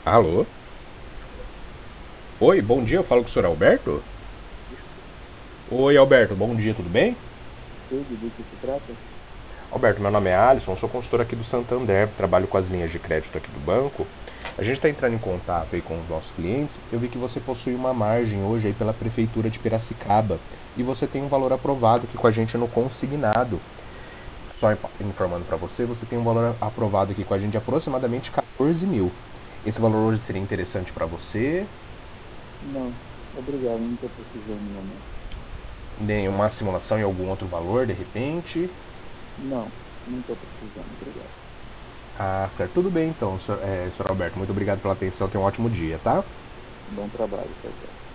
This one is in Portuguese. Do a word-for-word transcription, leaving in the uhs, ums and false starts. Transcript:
Alô? Oi, bom dia, eu falo com o senhor Alberto? Oi, Alberto, bom dia, tudo bem? Tudo do que se trata? Alberto, meu nome é Alisson, sou consultor aqui do Santander, trabalho com as linhas de crédito aqui do banco. A gente está entrando em contato aí com os nossos clientes. Eu vi que você possui uma margem hoje aí pela Prefeitura de Piracicaba e você tem um valor aprovado aqui com a gente no consignado. Só informando para você, você tem um valor aprovado aqui com a gente de aproximadamente quatorze mil. Esse valor hoje seria interessante para você? Não, obrigado, não estou precisando no momento. Nenhuma simulação em algum outro valor, de repente? Não, não estou precisando, obrigado. Ah, certo. Tudo bem então, senhor, é, senhor Alberto. Muito obrigado pela atenção. Tenha um ótimo dia, tá? Bom trabalho, tchau, tchau.